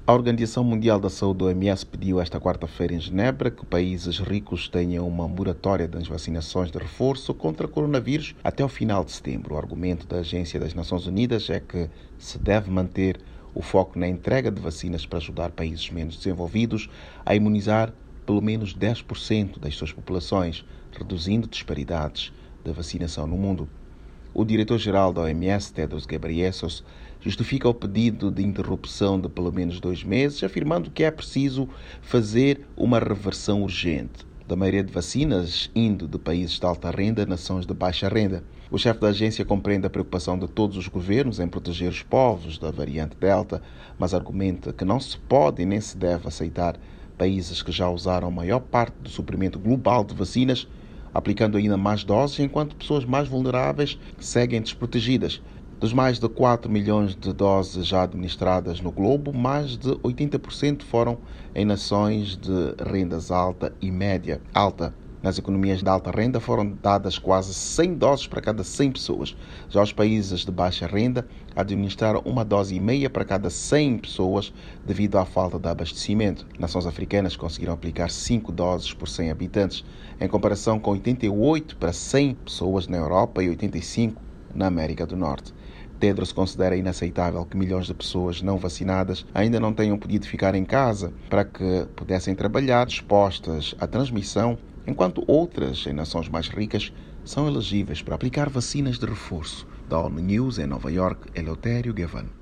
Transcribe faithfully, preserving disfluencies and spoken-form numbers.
A Organização Mundial da Saúde, O M S, pediu esta quarta-feira em Genebra que países ricos tenham uma moratória das vacinações de reforço contra o coronavírus até o final de setembro. O argumento da Agência das Nações Unidas é que se deve manter o foco na entrega de vacinas para ajudar países menos desenvolvidos a imunizar pelo menos dez por cento das suas populações, reduzindo disparidades da vacinação no mundo. O diretor-geral da O M S, Tedros Ghebreyesus, justifica o pedido de interrupção de pelo menos dois meses, afirmando que é preciso fazer uma reversão urgente da maioria de vacinas indo de países de alta renda a nações de baixa renda. O chefe da agência compreende a preocupação de todos os governos em proteger os povos da variante Delta, mas argumenta que não se pode e nem se deve aceitar países que já usaram a maior parte do suprimento global de vacinas, aplicando ainda mais doses, enquanto pessoas mais vulneráveis seguem desprotegidas. Dos mais de quatro milhões de doses já administradas no globo, mais de oitenta por cento foram em nações de rendas alta e média alta. Nas economias de alta renda foram dadas quase cem doses para cada cem pessoas. Já os países de baixa renda administraram uma dose e meia para cada cem pessoas devido à falta de abastecimento. Nações africanas conseguiram aplicar cinco doses por cem habitantes, em comparação com oitenta e oito para cem pessoas na Europa e oitenta e cinco na América do Norte. Tedros considera inaceitável que milhões de pessoas não vacinadas ainda não tenham podido ficar em casa para que pudessem trabalhar expostas à transmissão, enquanto outras, em nações mais ricas, são elegíveis para aplicar vacinas de reforço. Da ONU News, em Nova York, Eleutério Gavan.